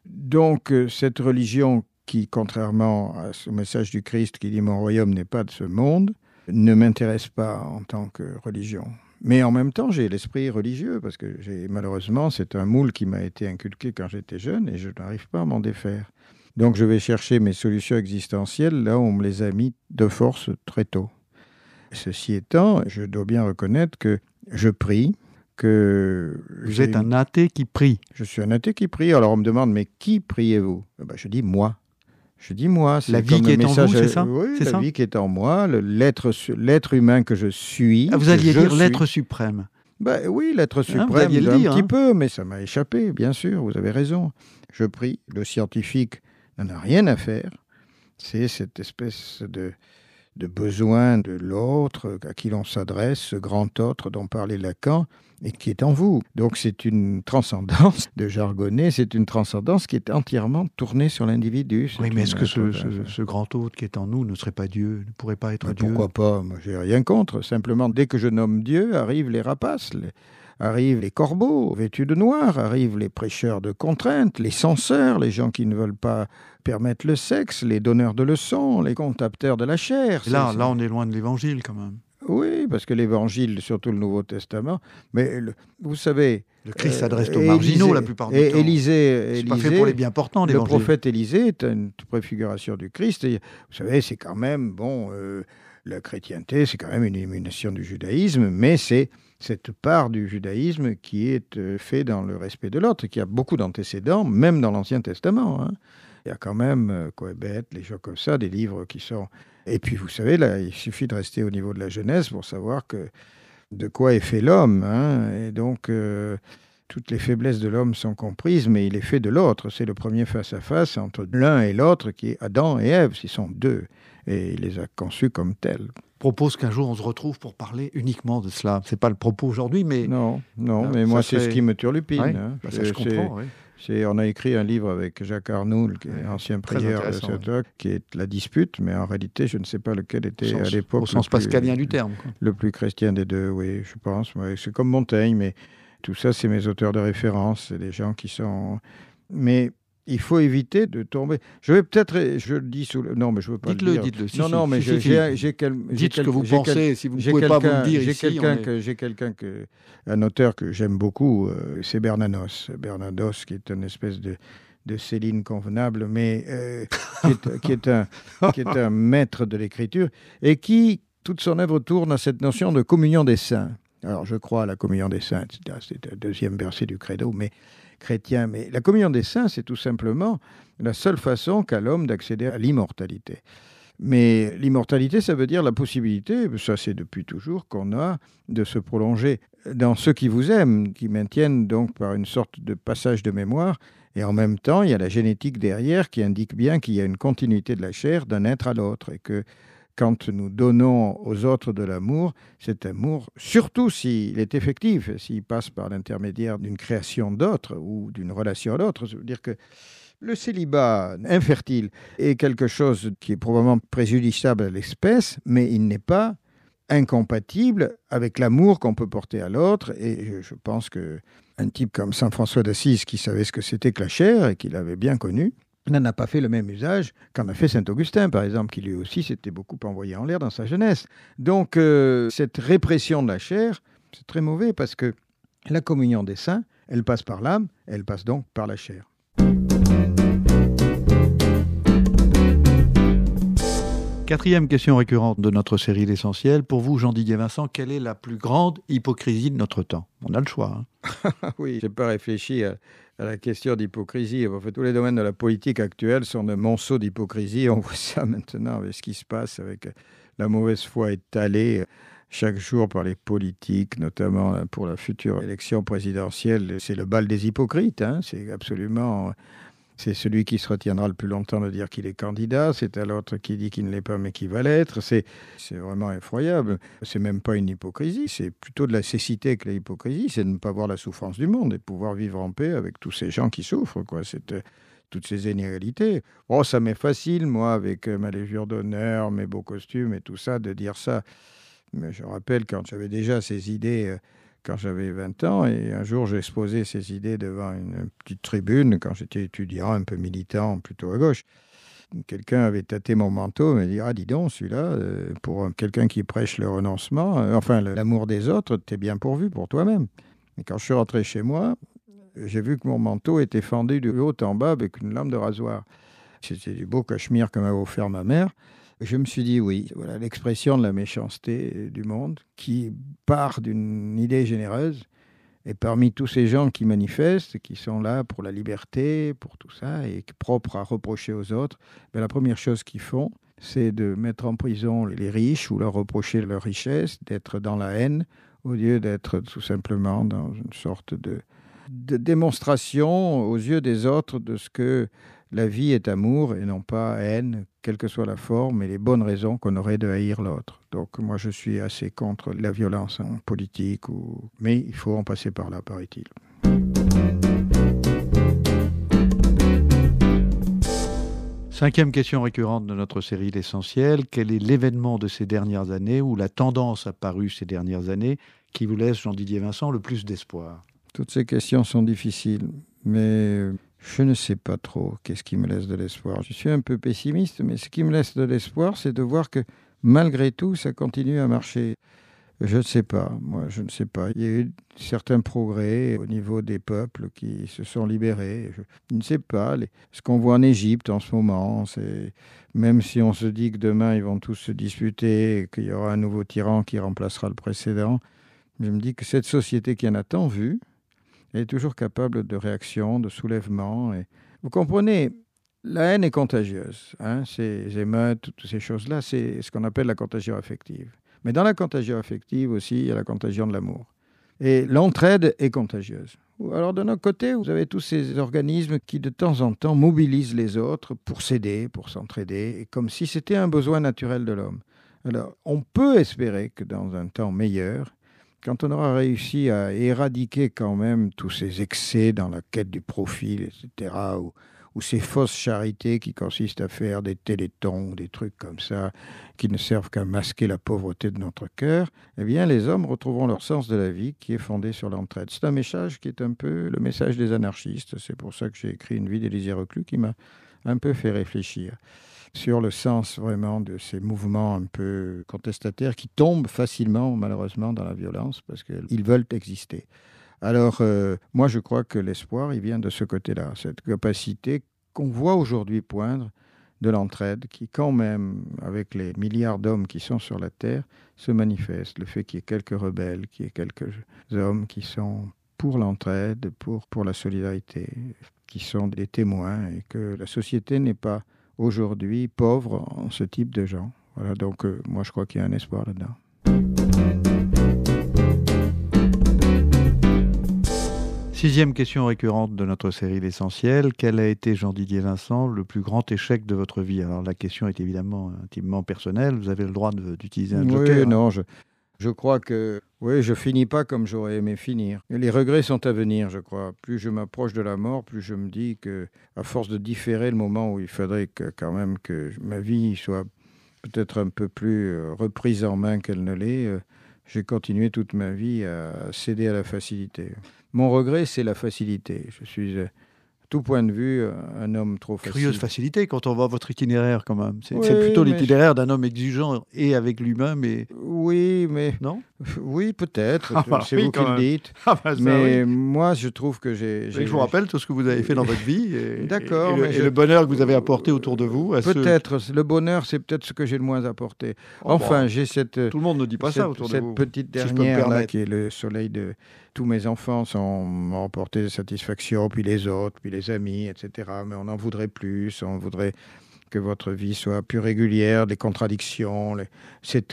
Donc, cette religion qui, contrairement au message du Christ qui dit « mon royaume n'est pas de ce monde », ne m'intéresse pas en tant que religion. Mais en même temps, j'ai l'esprit religieux, parce que j'ai, malheureusement, c'est un moule qui m'a été inculqué quand j'étais jeune et je n'arrive pas à m'en défaire. Donc je vais chercher mes solutions existentielles là où on me les a mis de force très tôt. Ceci étant, je dois bien reconnaître que je prie, que... Vous êtes un athée qui prie. Je suis un athée qui prie. Alors on me demande, mais qui priez-vous ? Ben, je dis moi. Je dis moi. C'est la vie qui est en vous, c'est ça ? Oui, c'est la ça vie qui est en moi, le, l'être, l'être humain que je suis. Ah, vous alliez dire suis. l'être suprême. Ben, oui, l'être suprême, hein, un dire, petit hein. peu, mais ça m'a échappé, bien sûr, vous avez raison. Je prie. Le scientifique n'en a rien à faire. C'est cette espèce de, de besoin de l'autre à qui l'on s'adresse, ce grand autre dont parlait Lacan, et qui est en vous. Donc c'est une transcendance, de jargonner, c'est une transcendance qui est entièrement tournée sur l'individu. Oui, mais est-ce que ce, ce, ce grand autre qui est en nous ne serait pas Dieu, ne pourrait pas être mais Dieu ? Pourquoi pas ? Moi, j'ai rien contre. Simplement, dès que je nomme Dieu, arrivent les rapaces, les... arrivent les corbeaux vêtus de noir, arrivent les prêcheurs de contraintes, les censeurs, les gens qui ne veulent pas permettre le sexe, les donneurs de leçons, les contempteurs de la chair. Et là, là, on est loin de l'évangile quand même. Oui, parce que l'Évangile, surtout le Nouveau Testament, mais le, vous savez... Le Christ euh, s'adresse aux marginaux Élisée, la plupart du et, temps. Élisée, c'est Élisée, pas fait pour les bien portants, le l'Évangile. prophète Élisée est une préfiguration du Christ. Et, vous savez, c'est quand même, bon, euh, la chrétienté, c'est quand même une émulation du judaïsme, mais c'est cette part du judaïsme qui est euh, fait dans le respect de l'autre, qui a beaucoup d'antécédents, même dans l'Ancien Testament. Hein. Il y a quand même euh, Coëbet, les gens comme ça, des livres qui sont... Et puis, vous savez, là, il suffit de rester au niveau de la Genèse pour savoir que de quoi est fait l'homme. Hein. Et donc, euh, toutes les faiblesses de l'homme sont comprises, mais il est fait de l'autre. C'est le premier face-à-face entre l'un et l'autre qui est Adam et Ève. Ils sont deux. Et il les a conçus comme tels. Je propose qu'un jour, on se retrouve pour parler uniquement de cela. Ce n'est pas le propos aujourd'hui, mais... Non, non, ah, mais moi, serait... c'est ce qui me turlupine. Ouais, hein. bah ça, je comprends, oui. C'est, on a écrit un livre avec Jacques Arnoul, qui est ouais, ancien prieur de cette ouais. qui est La dispute, mais en réalité, je ne sais pas lequel était au sens, à l'époque au sens le pascalien plus, du terme. Quoi. Le plus chrétien des deux, oui, je pense. Ouais, c'est comme Montaigne, mais tout ça, c'est mes auteurs de référence, c'est des gens qui sont... Mais il faut éviter de tomber... Je vais peut-être... Je le dis sous le... Non, mais je ne veux pas dites-le, le dire. Dites-le, dites-le. Non, si, non, si, mais si, j'ai, si, j'ai, j'ai quel... Dites j'ai ce que vous j'ai pensez, quel... si vous ne j'ai pouvez pas vous le dire j'ai ici. Quelqu'un est... que, j'ai quelqu'un que... Un auteur que j'aime beaucoup, euh, c'est Bernanos. Bernanos, qui est une espèce de... de Céline convenable, mais euh, qui, est, qui, est un, qui est un maître de l'écriture, et qui, toute son œuvre tourne à cette notion de communion des saints. Alors, je crois à la communion des saints, et cetera. C'est le deuxième verset du credo, mais chrétien. Mais la communion des saints, c'est tout simplement la seule façon qu'a l'homme d'accéder à l'immortalité. Mais l'immortalité, ça veut dire la possibilité, ça c'est depuis toujours, qu'on a de se prolonger dans ceux qui vous aiment, qui maintiennent donc par une sorte de passage de mémoire. Et en même temps, il y a la génétique derrière qui indique bien qu'il y a une continuité de la chair d'un être à l'autre. Et que quand nous donnons aux autres de l'amour, cet amour, surtout s'il est effectif, s'il passe par l'intermédiaire d'une création d'autres ou d'une relation à l'autre, ça veut dire que le célibat infertile est quelque chose qui est probablement préjudiciable à l'espèce, mais il n'est pas incompatible avec l'amour qu'on peut porter à l'autre. Et je, je pense qu'un type comme saint François d'Assise, qui savait ce que c'était que la chair et qui l'avait bien connu, n'en a pas fait le même usage qu'en a fait saint Augustin, par exemple, qui lui aussi s'était beaucoup envoyé en l'air dans sa jeunesse. Donc, euh, cette répression de la chair, c'est très mauvais parce que la communion des saints, elle passe par l'âme, elle passe donc par la chair. Quatrième question récurrente de notre série L'Essentiel. Pour vous, Jean-Didier Vincent, quelle est la plus grande hypocrisie de notre temps? On a le choix. Hein. Oui, je n'ai pas réfléchi à, à la question d'hypocrisie. En fait, tous les domaines de la politique actuelle sont de monceaux d'hypocrisie. On voit ça maintenant avec ce qui se passe, avec la mauvaise foi étalée chaque jour par les politiques, notamment pour la future élection présidentielle. C'est le bal des hypocrites. Hein. C'est absolument... C'est celui qui se retiendra le plus longtemps de dire qu'il est candidat. C'est à l'autre qui dit qu'il ne l'est pas, mais qui va l'être. C'est, c'est vraiment effroyable. C'est même pas une hypocrisie. C'est plutôt de la cécité que l'hypocrisie. C'est de ne pas voir la souffrance du monde et de pouvoir vivre en paix avec tous ces gens qui souffrent, quoi. C'est, euh, toutes ces inégalités. Bon, ça m'est facile, moi, avec euh, ma légion d'honneur, mes beaux costumes et tout ça, de dire ça. Mais je rappelle quand j'avais déjà ces idées... Euh, quand j'avais vingt ans, et un jour j'ai exposé ces idées devant une petite tribune, quand j'étais étudiant, un peu militant, plutôt à gauche. Quelqu'un avait tâté mon manteau, et m'a dit « Ah, dis donc, celui-là, euh, pour quelqu'un qui prêche le renoncement, euh, enfin l'amour des autres, t'es bien pourvu pour toi-même. » Et quand je suis rentré chez moi, j'ai vu que mon manteau était fendu de haut en bas avec une lame de rasoir. C'était du beau cachemire que m'avait offert ma mère. Je me suis dit oui, voilà l'expression de la méchanceté du monde qui part d'une idée généreuse. Et parmi tous ces gens qui manifestent, qui sont là pour la liberté, pour tout ça, et propres à reprocher aux autres, ben la première chose qu'ils font, c'est de mettre en prison les riches ou leur reprocher leur richesse, d'être dans la haine, au lieu d'être tout simplement dans une sorte de, de démonstration aux yeux des autres de ce que la vie est amour et non pas haine, quelle que soit la forme et les bonnes raisons qu'on aurait de haïr l'autre. Donc moi je suis assez contre la violence en politique, ou... mais il faut en passer par là, paraît-il. Cinquième question récurrente de notre série L'Essentiel. Quel est l'événement de ces dernières années ou la tendance apparue ces dernières années qui vous laisse, Jean-Didier Vincent, le plus d'espoir? Toutes ces questions sont difficiles, mais... je ne sais pas trop qu'est-ce qui me laisse de l'espoir. Je suis un peu pessimiste, mais ce qui me laisse de l'espoir, c'est de voir que malgré tout, ça continue à marcher. Je ne sais pas, moi je ne sais pas. Il y a eu certains progrès au niveau des peuples qui se sont libérés. Je ne sais pas. Les... ce qu'on voit en Égypte en ce moment, c'est... même si on se dit que demain ils vont tous se disputer et qu'il y aura un nouveau tyran qui remplacera le précédent, je me dis que cette société qui en a tant vu, elle est toujours capable de réaction, de soulèvement. Et... vous comprenez, la haine est contagieuse. Hein, ces émeutes, toutes ces choses-là, c'est ce qu'on appelle la contagion affective. Mais dans la contagion affective aussi, il y a la contagion de l'amour. Et l'entraide est contagieuse. Alors de notre côté, vous avez tous ces organismes qui de temps en temps mobilisent les autres pour s'aider, pour s'entraider, comme si c'était un besoin naturel de l'homme. Alors on peut espérer que dans un temps meilleur, quand on aura réussi à éradiquer quand même tous ces excès dans la quête du profit, et cetera, ou, ou ces fausses charités qui consistent à faire des télétons, des trucs comme ça, qui ne servent qu'à masquer la pauvreté de notre cœur, eh bien les hommes retrouveront leur sens de la vie qui est fondé sur l'entraide. C'est un message qui est un peu le message des anarchistes. C'est pour ça que j'ai écrit une vie d'Élisée Reclus qui m'a un peu fait réfléchir sur le sens vraiment de ces mouvements un peu contestataires qui tombent facilement, malheureusement, dans la violence parce qu'ils veulent exister. Alors, euh, moi, je crois que l'espoir, il vient de ce côté-là, cette capacité qu'on voit aujourd'hui poindre de l'entraide qui, quand même, avec les milliards d'hommes qui sont sur la Terre, se manifeste. Le fait qu'il y ait quelques rebelles, qu'il y ait quelques hommes qui sont pour l'entraide, pour, pour la solidarité, qui sont des témoins et que la société n'est pas aujourd'hui pauvre en ce type de gens. Voilà, donc euh, moi je crois qu'il y a un espoir là-dedans. Sixième question récurrente de notre série L'Essentiel. Quel a été, Jean-Didier Vincent, le plus grand échec de votre vie? Alors la question est évidemment intimement personnelle. Vous avez le droit de, d'utiliser un joker. Oui, non, je, je crois que oui, je finis pas comme j'aurais aimé finir. Et les regrets sont à venir, je crois. Plus je m'approche de la mort, plus je me dis que, à force de différer le moment où il faudrait que, quand même que ma vie soit peut-être un peu plus euh, reprise en main qu'elle ne l'est, euh, j'ai continué toute ma vie à céder à la facilité. Mon regret, c'est la facilité. Je suis euh, tout point de vue, un homme trop facile. Curieuse facilité quand on voit votre itinéraire quand même. C'est, oui, c'est plutôt mais... l'itinéraire d'un homme exigeant et avec lui-même. Et... Oui, mais... Non ? Oui, peut-être. Ah bah, c'est oui, vous qui même. le dites. Ah bah, ça, mais oui. moi, je trouve que j'ai... j'ai... Je vous rappelle tout ce que vous avez fait dans votre vie. Et, D'accord. Et, et, le, mais et je... le bonheur que vous avez apporté autour de vous. À peut-être. Ceux... Le bonheur, c'est peut-être ce que j'ai le moins apporté. Oh, enfin, bon. j'ai cette... Tout le monde ne dit pas cette, ça autour de cette vous. Cette petite dernière, si là, qui est le soleil de... Tous mes enfants sont, m'ont apporté des satisfactions, puis les autres, puis les amis, et cetera. Mais on en voudrait plus, on voudrait que votre vie soit plus régulière, les contradictions, les... cette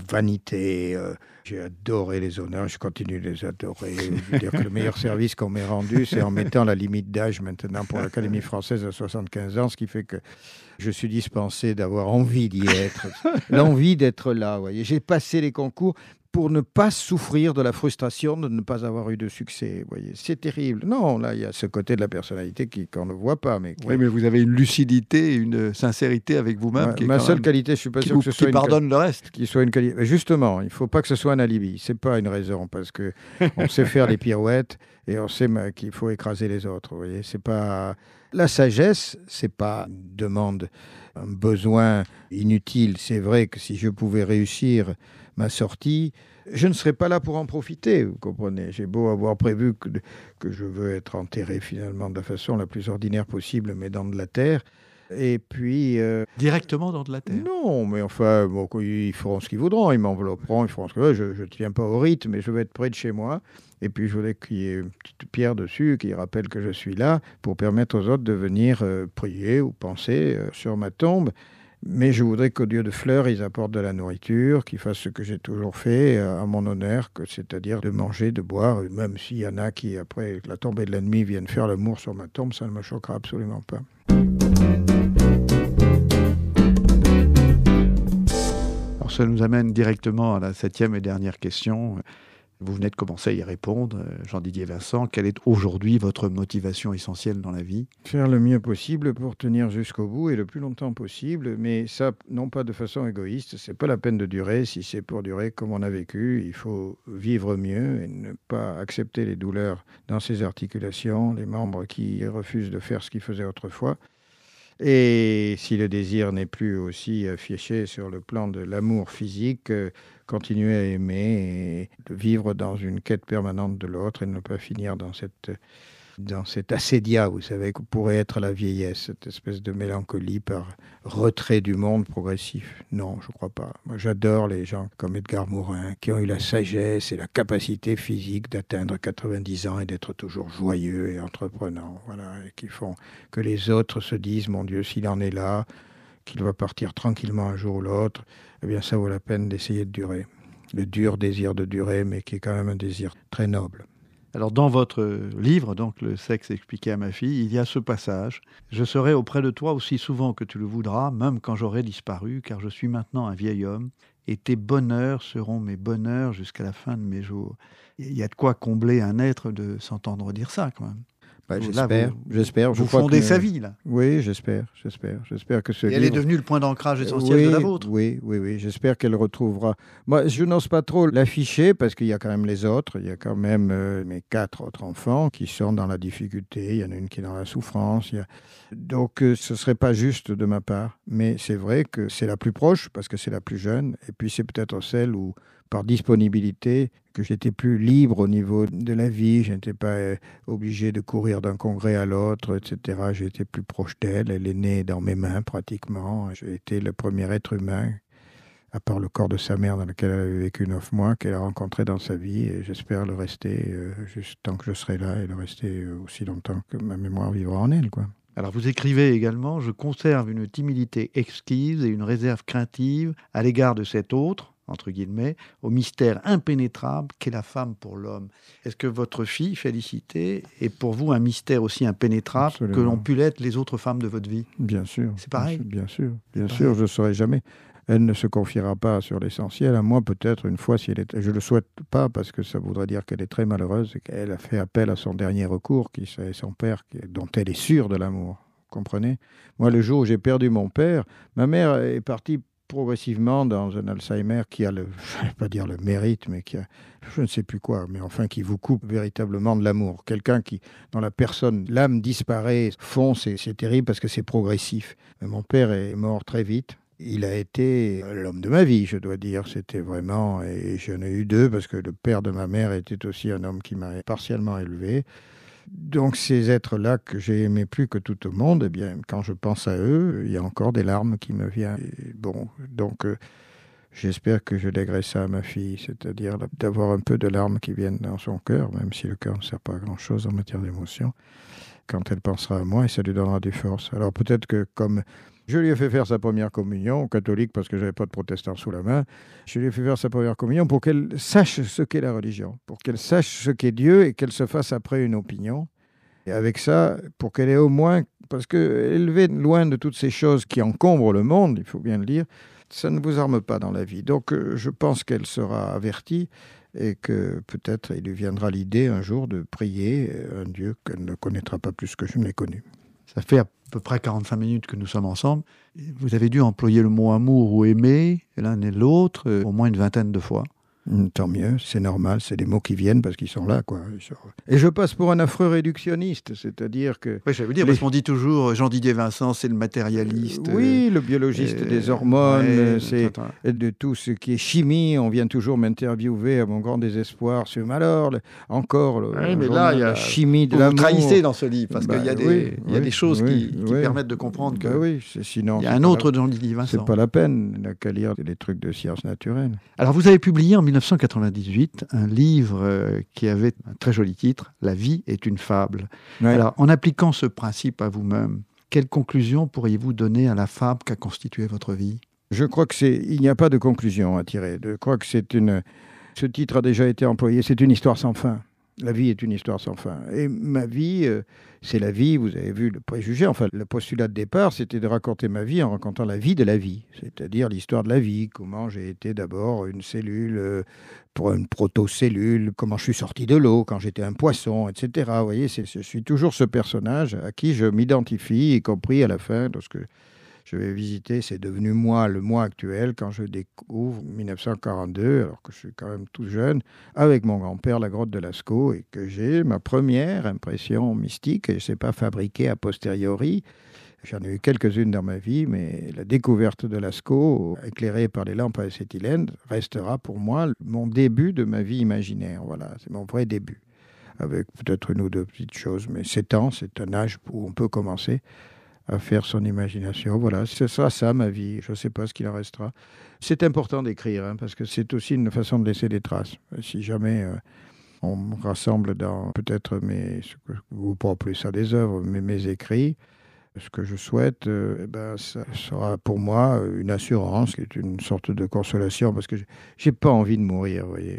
vanité. Euh... J'ai adoré les honneurs, je continue de les adorer. Je veux dire que le meilleur service qu'on m'ait rendu, c'est en mettant la limite d'âge maintenant pour l'Académie française à soixante-quinze ans, ce qui fait que je suis dispensé d'avoir envie d'y être, l'envie d'être là. Voyez. J'ai passé les concours pour ne pas souffrir de la frustration de ne pas avoir eu de succès. Voyez. C'est terrible. Non, là, il y a ce côté de la personnalité qui, qu'on ne voit pas. Mais qui... Oui, mais vous avez une lucidité, une sincérité avec vous-même. Ouais, qui est ma quand seule même... qualité, je ne suis pas qui sûr vous, que ce soit qui une pardonne le reste. Qui soit une qualité. Justement, il ne faut pas que ce soit un alibi. Ce n'est pas une raison, parce qu'on sait faire les pirouettes et on sait qu'il faut écraser les autres. Vous voyez. C'est pas... La sagesse, ce n'est pas une demande, un besoin inutile. C'est vrai que si je pouvais réussir ma sortie, je ne serais pas là pour en profiter, vous comprenez. J'ai beau avoir prévu que, que je veux être enterré finalement de la façon la plus ordinaire possible, mais dans de la terre. Et puis... Euh... Directement dans de la terre ? Non, mais enfin, bon, ils feront ce qu'ils voudront, ils m'envelopperont, ils feront ce qu'ils veulent. Je ne tiens pas au rythme, mais je vais être près de chez moi. Et puis, je voudrais qu'il y ait une petite pierre dessus qui rappelle que je suis là pour permettre aux autres de venir euh, prier ou penser euh, sur ma tombe. Mais je voudrais qu'au lieu de fleurs, ils apportent de la nourriture, qu'ils fassent ce que j'ai toujours fait euh, à mon honneur, que, c'est-à-dire de manger, de boire. Même s'il y en a qui, après la tombée de l'ennemi, viennent faire l'amour sur ma tombe, ça ne me choquera absolument pas. Alors ça nous amène directement à la septième et dernière question. Vous venez de commencer à y répondre, Jean-Didier Vincent. Quelle est aujourd'hui votre motivation essentielle dans la vie ? Faire le mieux possible pour tenir jusqu'au bout et le plus longtemps possible, mais ça, non pas de façon égoïste. C'est pas la peine de durer. Si c'est pour durer comme on a vécu, il faut vivre mieux et ne pas accepter les douleurs dans ses articulations, les membres qui refusent de faire ce qu'ils faisaient autrefois. Et si le désir n'est plus aussi affiché sur le plan de l'amour physique, euh, continuer à aimer et de vivre dans une quête permanente de l'autre et ne pas finir dans cette, dans cet assédia, vous savez, que pourrait être la vieillesse, cette espèce de mélancolie par retrait du monde progressif. Non, je ne crois pas. Moi, j'adore les gens comme Edgar Morin, qui ont eu la sagesse et la capacité physique d'atteindre quatre-vingt-dix ans et d'être toujours joyeux et entreprenant, voilà, et qui font que les autres se disent, mon Dieu, s'il en est là, qu'il va partir tranquillement un jour ou l'autre, eh bien, ça vaut la peine d'essayer de durer. Le dur désir de durer, mais qui est quand même un désir très noble. Alors, dans votre livre, donc Le sexe expliqué à ma fille, il y a ce passage. « Je serai auprès de toi aussi souvent que tu le voudras, même quand j'aurai disparu, car je suis maintenant un vieil homme, et tes bonheurs seront mes bonheurs jusqu'à la fin de mes jours. » Il y a de quoi combler un être de s'entendre dire ça, quand même. Bah, Là, j'espère, vous, j'espère. Vous je crois fondez que... sa vie, là. Oui, j'espère, j'espère. J'espère que ce Et livre... elle est devenue le point d'ancrage essentiel oui, de la vôtre. Oui, oui, oui. J'espère qu'elle retrouvera... Moi, je n'ose pas trop l'afficher parce qu'il y a quand même les autres. Il y a quand même euh, mes quatre autres enfants qui sont dans la difficulté. Il y en a une qui est dans la souffrance. Il y a... Donc, euh, ce ne serait pas juste de ma part. Mais c'est vrai que c'est la plus proche parce que c'est la plus jeune. Et puis, c'est peut-être celle où... par disponibilité, que j'étais plus libre au niveau de la vie, je n'étais pas euh, obligé de courir d'un congrès à l'autre, et cetera. J'étais plus proche d'elle, elle est née dans mes mains pratiquement. J'ai été le premier être humain, à part le corps de sa mère dans lequel elle avait vécu neuf mois, qu'elle a rencontré dans sa vie, et j'espère le rester euh, juste tant que je serai là, et le rester euh, aussi longtemps que ma mémoire vivra en elle, quoi. Alors vous écrivez également « Je conserve une timidité exquise et une réserve craintive à l'égard de cet autre, entre guillemets, au mystère impénétrable qu'est la femme pour l'homme. » Est-ce que votre fille, Félicité, est pour vous un mystère aussi impénétrable Absolument. Que l'ont pu l'être les autres femmes de votre vie ? Bien sûr. C'est pareil ? Bien sûr, bien C'est sûr, pareil. je ne saurais jamais. Elle ne se confiera pas sur l'essentiel, à moi peut-être une fois si elle est... Je ne le souhaite pas parce que ça voudrait dire qu'elle est très malheureuse et qu'elle a fait appel à son dernier recours, qui est son père, dont elle est sûre de l'amour. Comprenez ? Moi, le jour où j'ai perdu mon père, ma mère est partie progressivement dans un Alzheimer qui a le, je ne vais pas dire le mérite, mais qui a, je ne sais plus quoi, mais enfin qui vous coupe véritablement de l'amour. Quelqu'un qui, dont la personne, l'âme disparaît, fonce, et c'est terrible parce que c'est progressif. Mais mon père est mort très vite. Il a été l'homme de ma vie, je dois dire. C'était vraiment, et j'en ai eu deux parce que le père de ma mère était aussi un homme qui m'a partiellement élevé. Donc ces êtres-là que j'ai aimés plus que tout au monde, eh bien, quand je pense à eux, il y a encore des larmes qui me viennent. Et bon, donc euh, j'espère que je lèguerai ça à ma fille, c'est-à-dire d'avoir un peu de larmes qui viennent dans son cœur, même si le cœur ne sert pas à grand-chose en matière d'émotion, quand elle pensera à moi, et ça lui donnera des forces. Alors peut-être que comme je lui ai fait faire sa première communion, catholique parce que je n'avais pas de protestant sous la main, je lui ai fait faire sa première communion pour qu'elle sache ce qu'est la religion, pour qu'elle sache ce qu'est Dieu et qu'elle se fasse après une opinion. Et avec ça, pour qu'elle ait au moins, parce que élevée loin de toutes ces choses qui encombrent le monde, il faut bien le dire, ça ne vous arme pas dans la vie. Donc euh, je pense qu'elle sera avertie et que peut-être il lui viendra l'idée un jour de prier un Dieu qu'elle ne connaîtra pas plus que je ne l'ai connu. Ça fait à peu près quarante-cinq minutes que nous sommes ensemble. Vous avez dû employer le mot amour ou aimer, l'un et l'autre, euh, au moins une vingtaine de fois. Tant mieux, c'est normal, c'est des mots qui viennent parce qu'ils sont là, quoi. Et je passe pour un affreux réductionniste, c'est-à-dire que... Oui, je vais vous dire, les... parce qu'on dit toujours, Jean-Didier Vincent, c'est le matérialiste. Euh, oui, le biologiste euh, des hormones, ouais, c'est et de tout ce qui est chimie. On vient toujours m'interviewer à mon grand désespoir sur alors, le, encore le, oui, mais là, il y a la chimie de l'amour. Vous trahissez dans ce livre, parce bah, qu'il y a des, oui, il y a oui, des choses oui, qui, qui oui. permettent de comprendre que bah oui, sinon, il y a un autre la... Jean-Didier Vincent. C'est pas la peine, il n'y a qu'à lire des trucs de sciences naturelles. Alors, vous avez publié en mille neuf cent quatre-vingt-dix-huit un livre euh, qui avait un très joli titre, « La vie est une fable ». Ouais. Alors, en appliquant ce principe à vous-même, quelle conclusion pourriez-vous donner à la fable qu'a constituée votre vie ? Je crois que c'est, il n'y a pas de conclusion à tirer. Je crois que c'est une, ce titre a déjà été employé, c'est une histoire sans fin. La vie est une histoire sans fin. Et ma vie, euh, c'est la vie, vous avez vu le préjugé, enfin le postulat de départ, c'était de raconter ma vie en racontant la vie de la vie, c'est-à-dire l'histoire de la vie, comment j'ai été d'abord une cellule, euh, pour une proto-cellule, comment je suis sorti de l'eau quand j'étais un poisson, et cetera. Vous voyez, c'est, je suis toujours ce personnage à qui je m'identifie, y compris à la fin, lorsque je vais visiter, c'est devenu moi, le moi actuel, quand je découvre dix-neuf cent quarante-deux, alors que je suis quand même tout jeune, avec mon grand-père, la grotte de Lascaux, et que j'ai ma première impression mystique, et je ne sais pas fabriquer a posteriori. J'en ai eu quelques-unes dans ma vie, mais la découverte de Lascaux, éclairée par les lampes à acétylène, restera pour moi mon début de ma vie imaginaire. Voilà, c'est mon vrai début, avec peut-être une ou deux petites choses, mais sept ans, c'est un âge où on peut commencer à faire son imagination. Voilà, ce sera ça ma vie. Je ne sais pas ce qu'il en restera. C'est important d'écrire, hein, parce que c'est aussi une façon de laisser des traces. Si jamais euh, on me rassemble dans peut-être mes, ou pas plus ça des œuvres, mais mes écrits, ce que je souhaite, euh, eh ben, ça sera pour moi une assurance, qui est une sorte de consolation, parce que j'ai pas envie de mourir, vous voyez.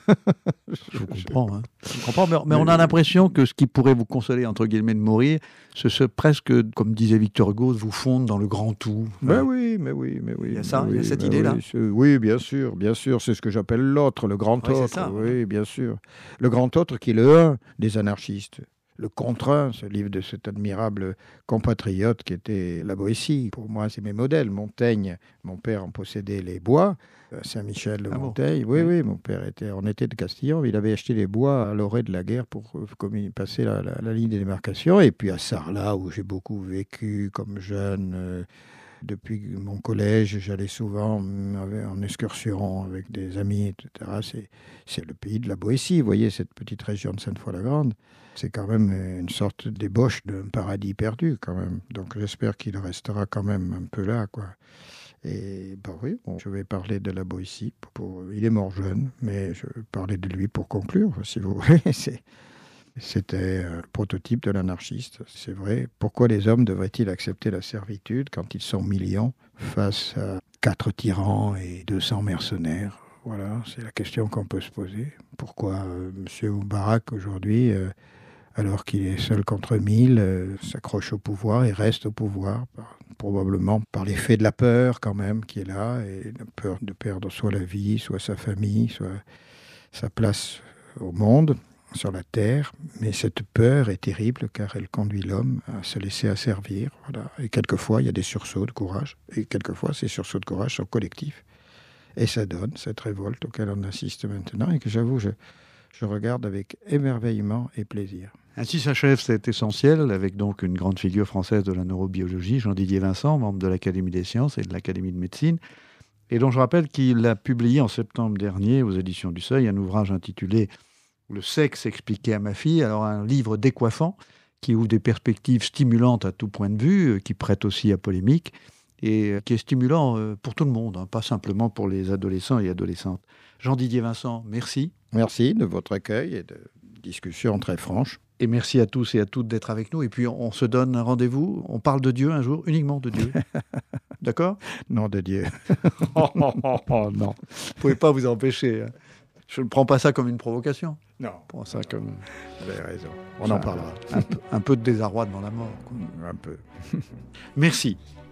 Je vous comprends, hein. Je comprends, mais, mais on a l'impression que ce qui pourrait vous consoler, entre guillemets, de mourir, ce serait presque, comme disait Victor Hugo, de vous fondre dans le grand tout. Ben ouais. oui, mais oui, mais oui. Il y a ça, oui, il y a cette ben idée-là. Oui, oui, bien sûr, bien sûr. C'est ce que j'appelle l'autre, le grand ouais, autre. C'est ça, oui, ouais. bien sûr. Le grand autre qui est le un des anarchistes. Le contre-un, ce livre de cet admirable compatriote qui était la Boétie. Pour moi, c'est mes modèles. Montaigne, mon père en possédait les bois. Saint-Michel de ah Montaigne, bon oui, oui, oui, mon père était en été de Castillon. Il avait acheté les bois à l'orée de la guerre pour comme il passait la, la, la ligne de démarcation. Et puis à Sarlat, où j'ai beaucoup vécu comme jeune. Euh, Depuis mon collège, j'allais souvent en excursion avec des amis, et cetera. C'est, c'est le pays de la Boétie, vous voyez, cette petite région de Sainte-Foy-la-Grande. C'est quand même une sorte d'ébauche d'un paradis perdu, quand même. Donc j'espère qu'il restera quand même un peu là, quoi. Et ben oui, bon, je vais parler de la Boétie. Pour, pour, il est mort jeune, mais je vais parler de lui pour conclure, si vous voulez. C'est... C'était un prototype de l'anarchiste, c'est vrai. Pourquoi les hommes devraient-ils accepter la servitude quand ils sont millions face à quatre tyrans et deux cents mercenaires ? Voilà, c'est la question qu'on peut se poser. Pourquoi euh, M. Moubarak, aujourd'hui, euh, alors qu'il est seul contre mille, euh, s'accroche au pouvoir et reste au pouvoir, par, probablement par l'effet de la peur quand même qui est là, et la peur de perdre soit la vie, soit sa famille, soit sa place au monde. sur la terre, mais cette peur est terrible car elle conduit l'homme à se laisser asservir. Voilà. Et quelquefois, il y a des sursauts de courage, et quelquefois, ces sursauts de courage sont collectifs. Et ça donne cette révolte auquel on assiste maintenant, et que j'avoue, je, je regarde avec émerveillement et plaisir. Ainsi s'achève cet Essentiel, avec donc une grande figure française de la neurobiologie, Jean-Didier Vincent, membre de l'Académie des sciences et de l'Académie de médecine, et dont je rappelle qu'il a publié en septembre dernier, aux éditions du Seuil, un ouvrage intitulé « Le sexe expliqué à ma fille », alors un livre décoiffant, qui ouvre des perspectives stimulantes à tout point de vue, qui prête aussi à polémique, et qui est stimulant pour tout le monde, hein, pas simplement pour les adolescents et adolescentes. Jean-Didier Vincent, merci. Merci de votre accueil et de discussions très franches. Et merci à tous et à toutes d'être avec nous. Et puis, on se donne un rendez-vous. On parle de Dieu un jour, uniquement de Dieu. D'accord ? Non, de Dieu. oh, oh, oh, oh, non. Vous ne pouvez pas vous empêcher. Je ne prends pas ça comme une provocation. Non. Je prends ça comme... Vous avez raison. On ça, en parlera. Un peu, un peu de désarroi devant la mort. Quoi. Un peu. Merci.